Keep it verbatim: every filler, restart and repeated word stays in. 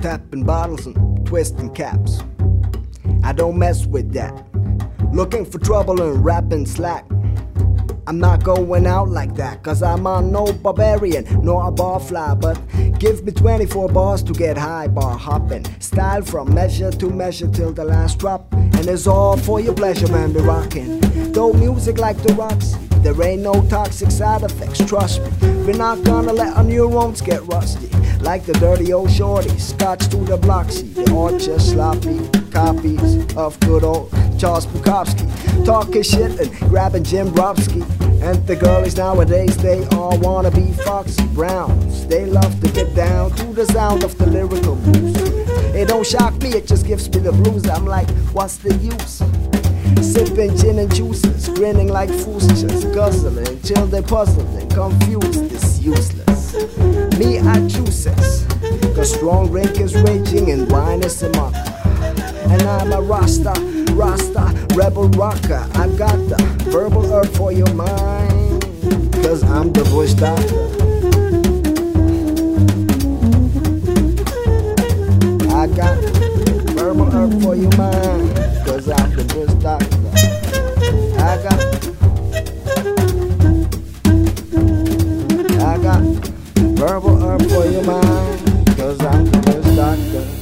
tapping bottles and twisting caps. I don't mess with that. Looking for trouble and rapping slack. I'm not going out like that, cause I'm on no barbarian, nor a barfly. But give me twenty-four bars to get high, bar hopping. Style from measure to measure till the last drop. And it's all for your pleasure, man, be rocking. Though music like the rocks, there ain't no toxic side effects, trust me. We're not gonna let our neurons get rusty. Like the dirty old shorties, scotch to the blocksy. They all just sloppy copies of good old Charles Bukowski. Talking shit and grabbing Jim Robsky. And the girlies nowadays, they all wanna be Foxy Browns. They love to get down to the sound of the lyrical blues. It don't shock me, it just gives me the blues. I'm like, what's the use? Sipping gin and juices, grinning like fools, just guzzling till they puzzled and confused. It's useless. Me, I choose this, cause strong drink is raging and wine is a mocker. And I'm a Rasta, Rasta, rebel rocker. I got the verbal herb for your mind, cause I'm the bush doctor. I got the verbal herb for your mind, cause I'm the bush doctor. I got, I got verbal herb for your mind, cause I'm the bush doctor.